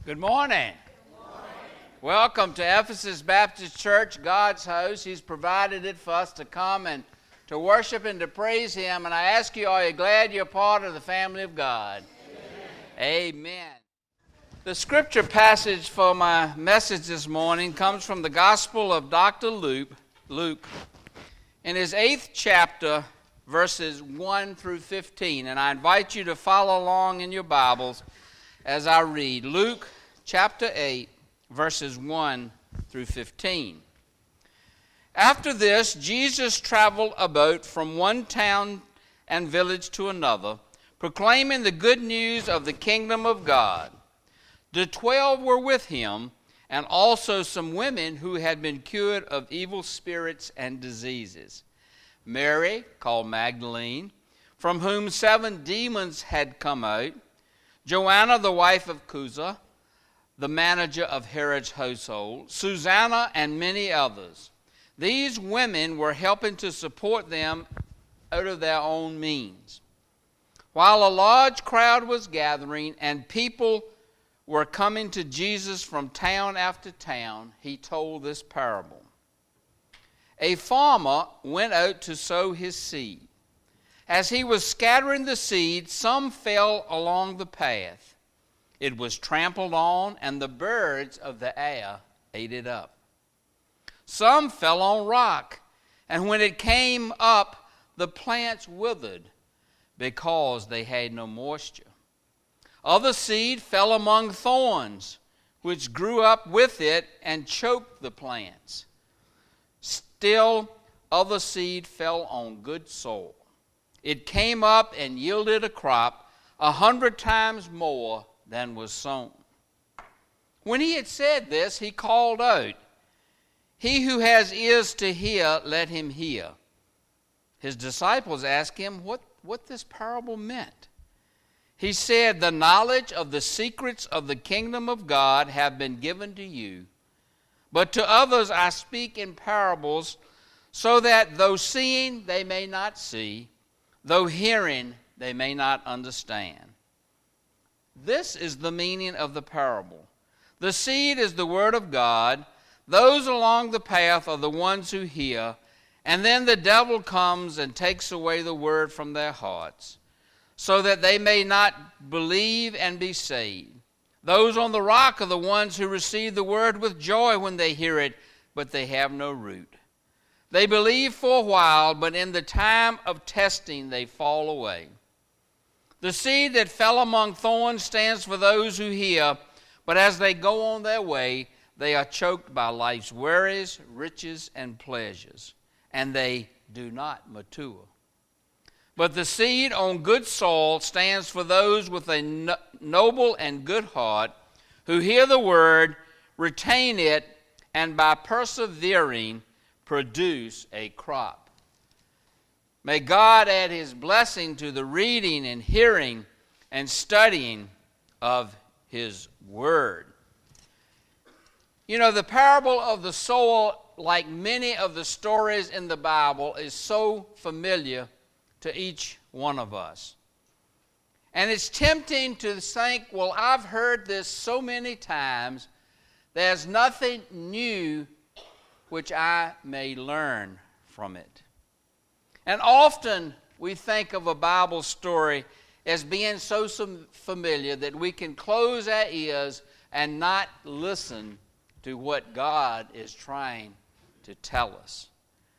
Good morning. Welcome to Ephesus Baptist Church, God's house. He's provided it for us to come and to worship and to praise Him. And I ask you, are you glad you're part of the family of God? Amen. Amen. The scripture passage for my message this morning comes from the Gospel of Dr. Luke, in his 8th chapter, verses 1 through 15. And I invite you to follow along in your Bibles as I read. Luke chapter 8, verses 1 through 15. After this, Jesus traveled about from one town and village to another, proclaiming the good news of the kingdom of God. The 12 were with him, and also some women who had been cured of evil spirits and diseases. Mary, called Magdalene, from whom 7 demons had come out, Joanna, the wife of Chuza, the manager of Herod's household, Susanna, and many others. These women were helping to support them out of their own means. While a large crowd was gathering and people were coming to Jesus from town after town, he told this parable. A farmer went out to sow his seed. As he was scattering the seed, some fell along the path. It was trampled on, and the birds of the air ate it up. Some fell on rock, and when it came up, the plants withered because they had no moisture. Other seed fell among thorns, which grew up with it and choked the plants. Still, other seed fell on good soil. It came up and yielded a crop 100 times more than was sown. When he had said this, he called out, "He who has ears to hear, let him hear." His disciples asked him what this parable meant. He said, "The knowledge of the secrets of the kingdom of God have been given to you, but to others I speak in parables, so that though seeing they may not see, though hearing they may not understand." This is the meaning of the parable. The seed is the word of God. Those along the path are the ones who hear, and then the devil comes and takes away the word from their hearts, so that they may not believe and be saved. Those on the rock are the ones who receive the word with joy when they hear it, but they have no root. They believe for a while, but in the time of testing they fall away. The seed that fell among thorns stands for those who hear, but as they go on their way, they are choked by life's worries, riches, and pleasures, and they do not mature. But the seed on good soil stands for those with a noble and good heart, who hear the word, retain it, and by persevering, produce a crop. May God add His blessing to the reading and hearing and studying of His Word. You know, the parable of the sower, like many of the stories in the Bible, is so familiar to each one of us. And it's tempting to think, well, I've heard this so many times, there's nothing new which I may learn from it. And often we think of a Bible story as being so familiar that we can close our ears and not listen to what God is trying to tell us.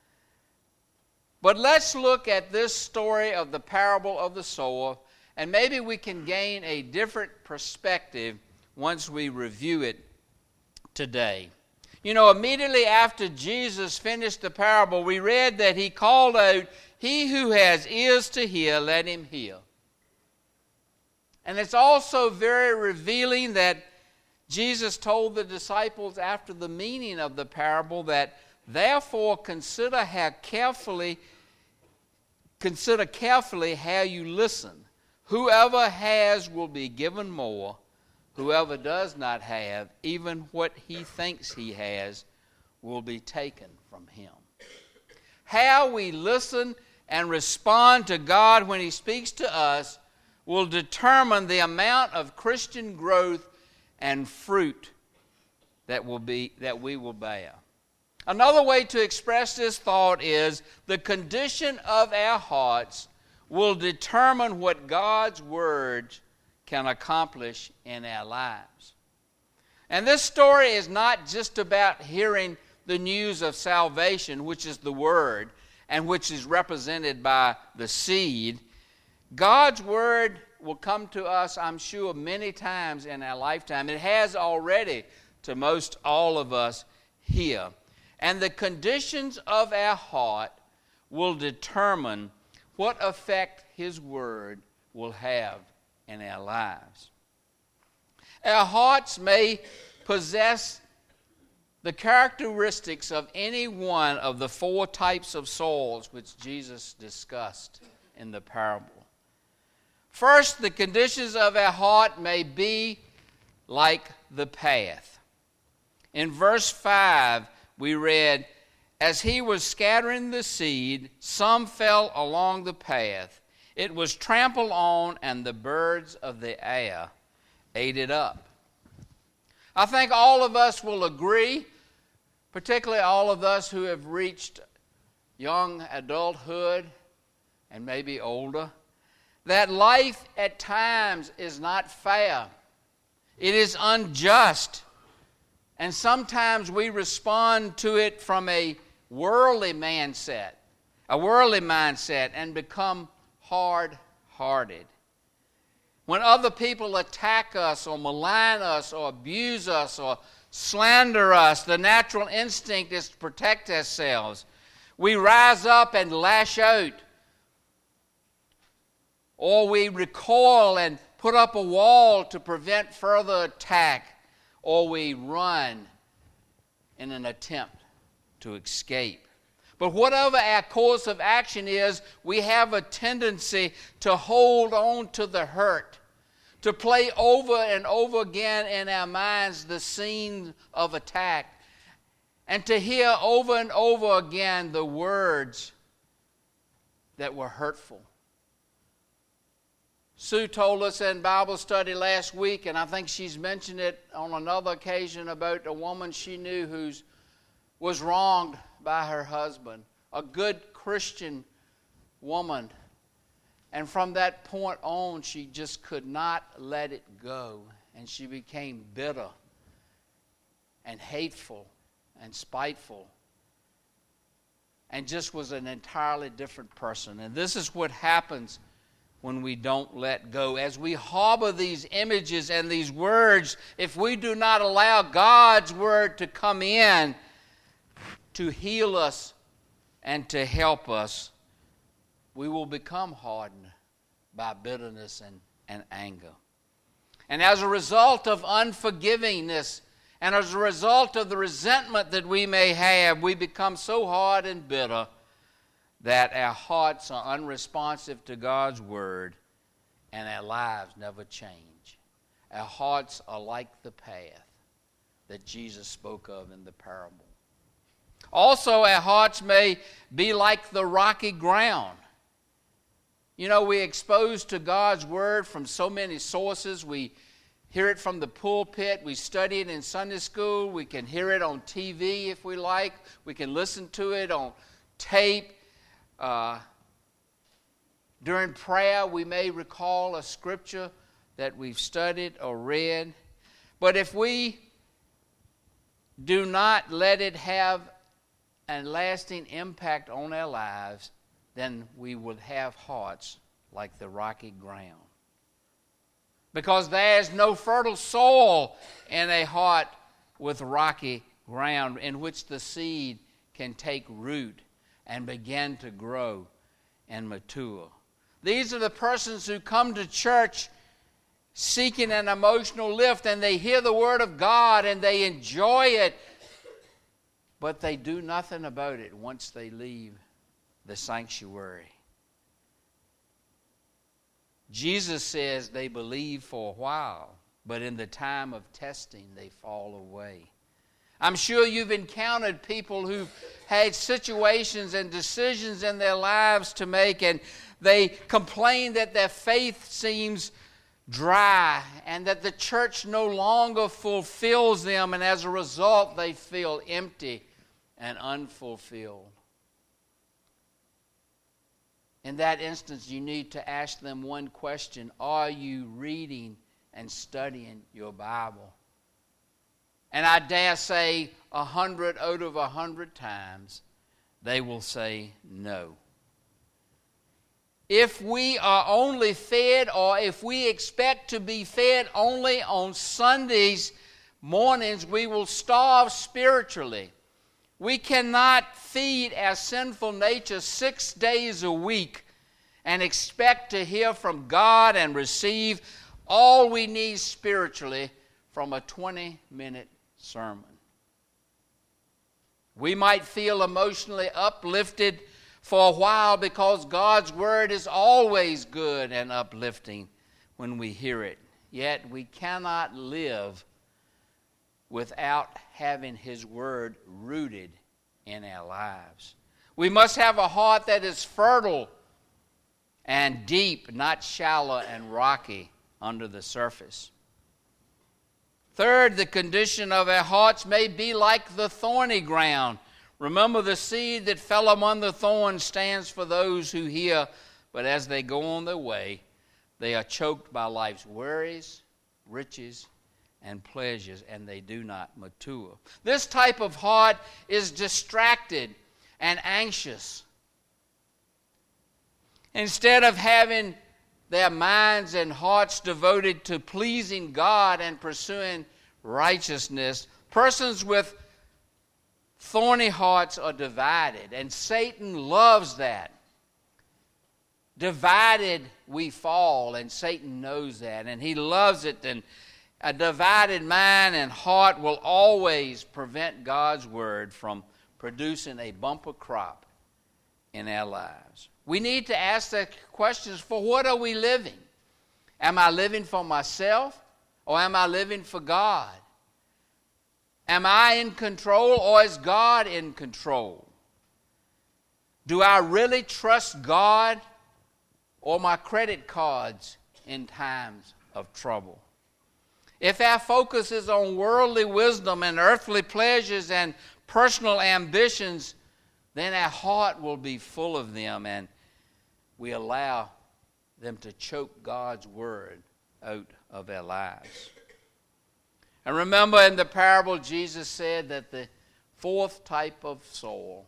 But let's look at this story of the parable of the sower, and maybe we can gain a different perspective once we review it today. You know, immediately after Jesus finished the parable, we read that he called out, "He who has ears to hear, let him hear." And it's also very revealing that Jesus told the disciples after the meaning of the parable that, "Therefore consider carefully how you listen. Whoever has will be given more. Whoever does not have, even what he thinks he has, will be taken from him." How we listen and respond to God when He speaks to us will determine the amount of Christian growth and fruit that we will bear. Another way to express this thought is the condition of our hearts will determine what God's Word can accomplish in our lives. And this story is not just about hearing the news of salvation, which is the Word, and which is represented by the seed. God's Word will come to us, I'm sure, many times in our lifetime. It has already to most all of us here. And the conditions of our heart will determine what effect His Word will have in our lives. Our hearts may possess the characteristics of any one of the 4 types of souls which Jesus discussed in the parable. First, the conditions of our heart may be like the path. In verse 5, we read, "As he was scattering the seed, some fell along the path. It was trampled on, and the birds of the air ate it up." I think all of us will agree, particularly all of us who have reached young adulthood and maybe older, that life at times is not fair. It is unjust. And sometimes we respond to it from a worldly mindset, and become hard-hearted. When other people attack us or malign us or abuse us or slander us, the natural instinct is to protect ourselves. We rise up and lash out, or we recoil and put up a wall to prevent further attack, or we run in an attempt to escape. But whatever our course of action is, we have a tendency to hold on to the hurt, to play over and over again in our minds the scene of attack, and to hear over and over again the words that were hurtful. Sue told us in Bible study last week, and I think she's mentioned it on another occasion, about a woman she knew who was wronged by her husband, a good Christian woman. And from that point on, she just could not let it go. And she became bitter and hateful and spiteful, and just was an entirely different person. And this is what happens when we don't let go. As we harbor these images and these words, if we do not allow God's Word to come in to heal us and to help us, we will become hardened by bitterness and anger. And as a result of unforgivingness, and as a result of the resentment that we may have, we become so hard and bitter that our hearts are unresponsive to God's Word, and our lives never change. Our hearts are like the path that Jesus spoke of in the parable. Also, our hearts may be like the rocky ground. You know, we're exposed to God's Word from so many sources. We hear it from the pulpit. We study it in Sunday school. We can hear it on TV if we like. We can listen to it on tape. During prayer, we may recall a scripture that we've studied or read. But if we do not let it have a lasting impact on our lives, then we would have hearts like the rocky ground. Because there is no fertile soil in a heart with rocky ground in which the seed can take root and begin to grow and mature. These are the persons who come to church seeking an emotional lift, and they hear the Word of God and they enjoy it, but they do nothing about it once they leave the sanctuary. Jesus says they believe for a while, but in the time of testing they fall away. I'm sure you've encountered people who've had situations and decisions in their lives to make, and they complain that their faith seems dry, and that the church no longer fulfills them, and as a result they feel empty and unfulfilled. In that instance, you need to ask them one question: are you reading and studying your Bible? And I dare say 100 out of 100 times they will say no. If we are only fed, or if we expect to be fed only on Sundays mornings, we will starve spiritually. We cannot feed our sinful nature 6 days a week and expect to hear from God and receive all we need spiritually from a 20-minute sermon. We might feel emotionally uplifted for a while because God's word is always good and uplifting when we hear it. Yet we cannot live without having His word rooted in our lives. We must have a heart that is fertile and deep, not shallow and rocky under the surface. Third, the condition of our hearts may be like the thorny ground. Remember, the seed that fell among the thorns stands for those who hear, but as they go on their way, they are choked by life's worries, riches, and pleasures, and they do not mature. This type of heart is distracted and anxious. Instead of having their minds and hearts devoted to pleasing God and pursuing righteousness, persons with thorny hearts are divided, and Satan loves that. Divided we fall, and Satan knows that, and he loves it. And a divided mind and heart will always prevent God's word from producing a bumper crop in our lives. We need to ask the questions: for what are we living? Am I living for myself, or am I living for God? Am I in control, or is God in control? Do I really trust God or my credit cards in times of trouble? If our focus is on worldly wisdom and earthly pleasures and personal ambitions, then our heart will be full of them, and we allow them to choke God's word out of our lives. And remember, in the parable, Jesus said that the fourth type of soil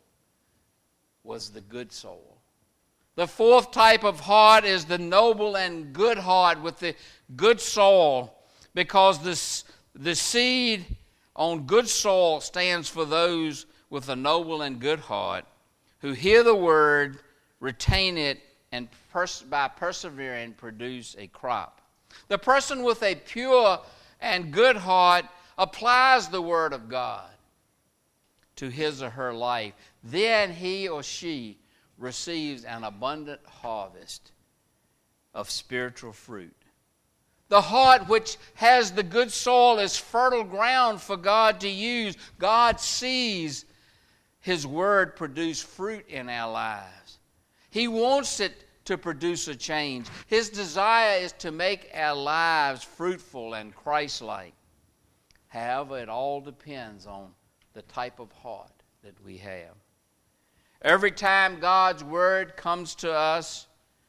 was the good soil. The fourth type of heart is the noble and good heart with the good soil, because the seed on good soil stands for those with a noble and good heart who hear the word, retain it, and by persevering produce a crop. The person with a pure and good heart applies the word of God to his or her life. Then he or she receives an abundant harvest of spiritual fruit. The heart which has the good soil is fertile ground for God to use. God sees His word produce fruit in our lives. He wants it to produce a change. His desire is to make our lives fruitful and Christ-like. However, it all depends on the type of heart that we have. Every time God's word comes to us,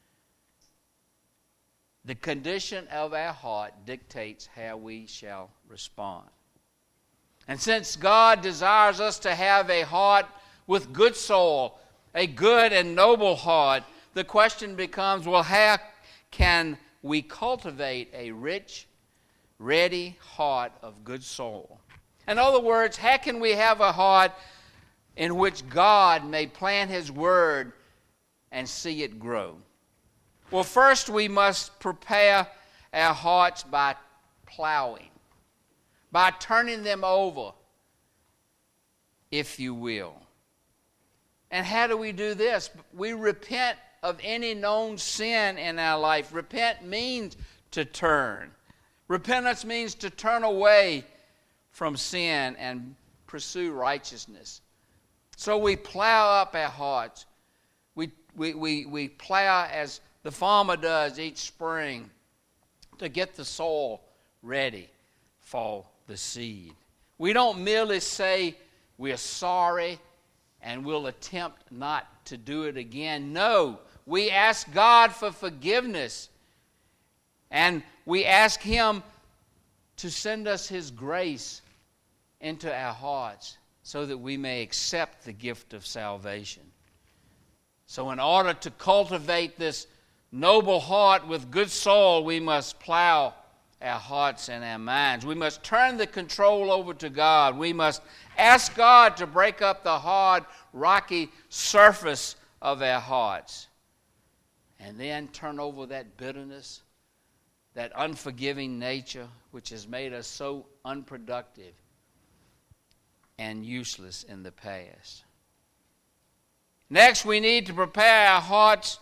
the condition of our heart dictates how we shall respond. And since God desires us to have a heart with good soul, a good and noble heart, the question becomes, well, how can we cultivate a rich, ready heart of good soul? In other words, how can we have a heart in which God may plant His word and see it grow? Well, first we must prepare our hearts by plowing, by turning them over, if you will. And how do we do this? We repent of any known sin in our life. Repent means to turn. Repentance means to turn away from sin and pursue righteousness. So we plow up our hearts. We plow as the farmer does each spring to get the soil ready for the seed. We don't merely say we're sorry and we'll attempt not to do it again. No, we ask God for forgiveness, and we ask Him to send us His grace into our hearts so that we may accept the gift of salvation. So in order to cultivate this noble heart with good soil, we must plow our hearts and our minds. We must turn the control over to God. We must ask God to break up the hard, rocky surface of our hearts. And then turn over that bitterness, that unforgiving nature which has made us so unproductive and useless in the past. Next, we need to prepare our hearts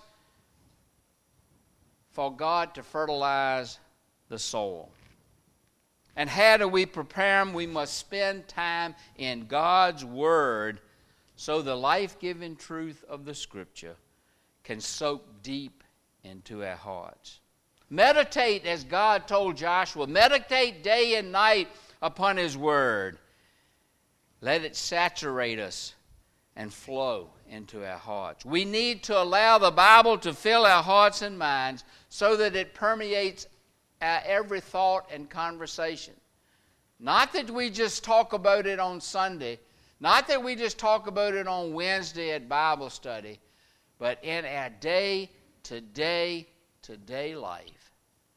for God to fertilize the soil. And how do we prepare them? We must spend time in God's Word so the life-giving truth of the Scripture can soak deep into our hearts. Meditate, as God told Joshua, meditate day and night upon His Word. Let it saturate us and flow into our hearts. We need to allow the Bible to fill our hearts and minds so that it permeates our every thought and conversation. Not that we just talk about it on Sunday, not that we just talk about it on Wednesday at Bible study, but in our day-to-day life.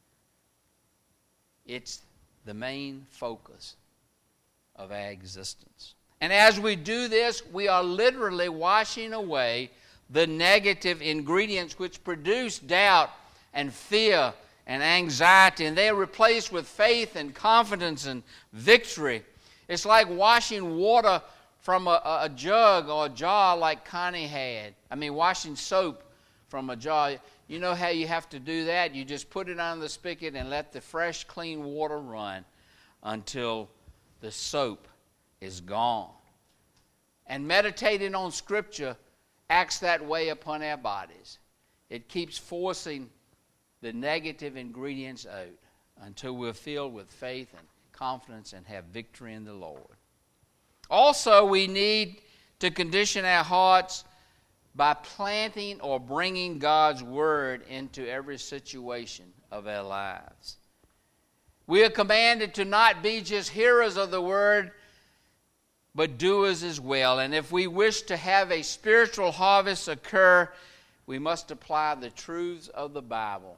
It's the main focus of our existence. And as we do this, we are literally washing away the negative ingredients which produce doubt and fear and anxiety, and they are replaced with faith and confidence and victory. It's like washing water from a jug or a jar like Connie had. Washing soap from a jar. You know how you have to do that? You just put it on the spigot and let the fresh, clean water run until the soap is gone. And meditating on Scripture acts that way upon our bodies. It keeps forcing the negative ingredients out until we're filled with faith and confidence and have victory in the Lord. Also, we need to condition our hearts by planting or bringing God's Word into every situation of our lives. We are commanded to not be just hearers of the Word, but doers as well. And if we wish to have a spiritual harvest occur, we must apply the truths of the Bible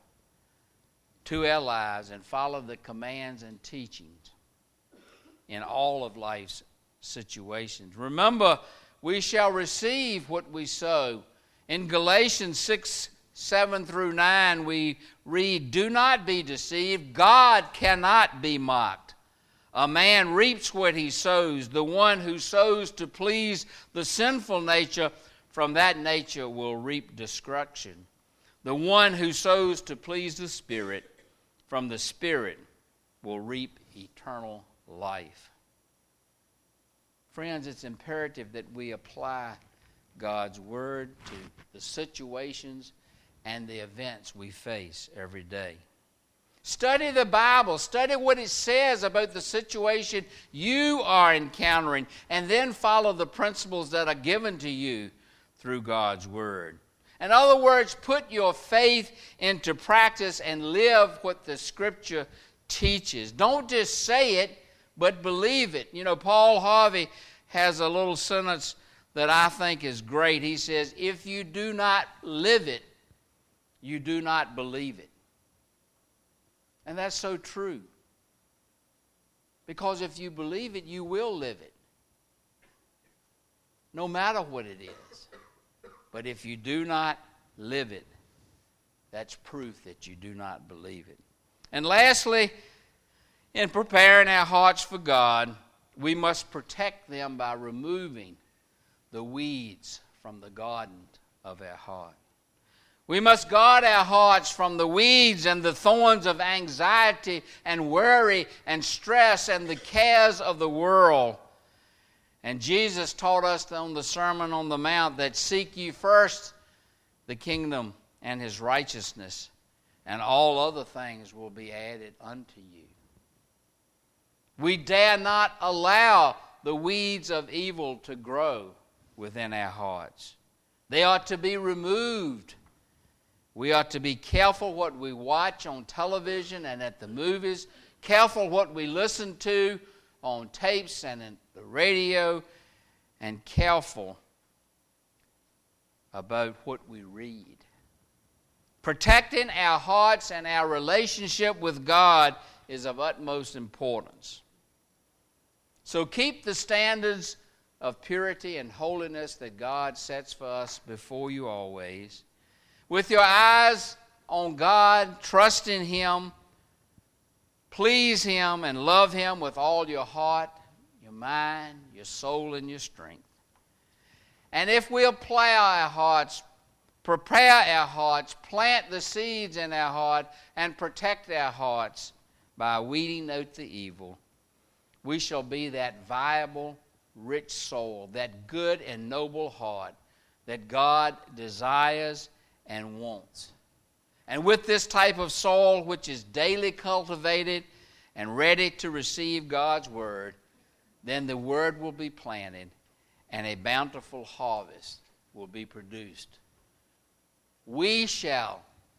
to our lives and follow the commands and teachings in all of life's situations. Remember, we shall receive what we sow. In Galatians 6:7-9, we read, "Do not be deceived. God cannot be mocked. A man reaps what he sows. The one who sows to please the sinful nature, from that nature will reap destruction. The one who sows to please the Spirit, from the Spirit will reap eternal life." Friends, it's imperative that we apply God's Word to the situations and the events we face every day. Study the Bible. Study what it says about the situation you are encountering, and then follow the principles that are given to you through God's Word. In other words, put your faith into practice and live what the Scripture teaches. Don't just say it, but believe it. Paul Harvey has a little sentence that I think is great. He says, "If you do not live it, you do not believe it." And that's so true. Because if you believe it, you will live it. No matter what it is. But if you do not live it, that's proof that you do not believe it. And lastly, in preparing our hearts for God, we must protect them by removing the weeds from the garden of our heart. We must guard our hearts from the weeds and the thorns of anxiety and worry and stress and the cares of the world. And Jesus taught us on the Sermon on the Mount that seek ye first the kingdom and His righteousness, and all other things will be added unto you. We dare not allow the weeds of evil to grow within our hearts. They ought to be removed. We ought to be careful what we watch on television and at the movies, careful what we listen to on tapes and in the radio, and careful about what we read. Protecting our hearts and our relationship with God is of utmost importance. So keep the standards of purity and holiness that God sets for us before you always. With your eyes on God, trust in Him, please Him, and love Him with all your heart, your mind, your soul, and your strength. And if we'll plow our hearts, prepare our hearts, plant the seeds in our heart, and protect our hearts by weeding out the evil, we shall be that viable, rich soul, that good and noble heart that God desires and wants. And with this type of soul, which is daily cultivated and ready to receive God's word, then the word will be planted and a bountiful harvest will be produced. We shall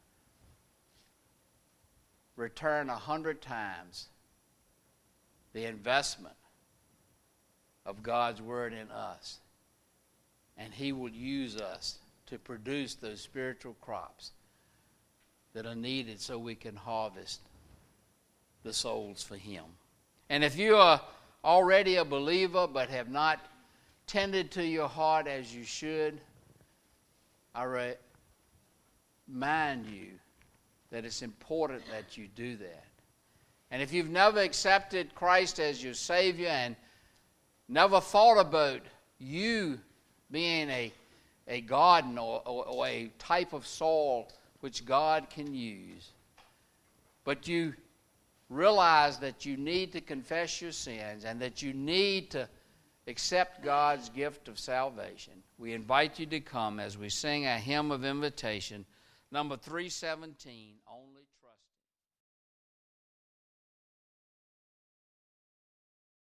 return 100 times the investment of God's word in us. And He will use us to produce those spiritual crops that are needed so we can harvest the souls for Him. And if you are already a believer but have not tended to your heart as you should, I remind you that it's important that you do that. And if you've never accepted Christ as your Savior and never thought about you being a garden or a type of soil which God can use, but you realize that you need to confess your sins and that you need to accept God's gift of salvation, we invite you to come as we sing our hymn of invitation, number 317, Only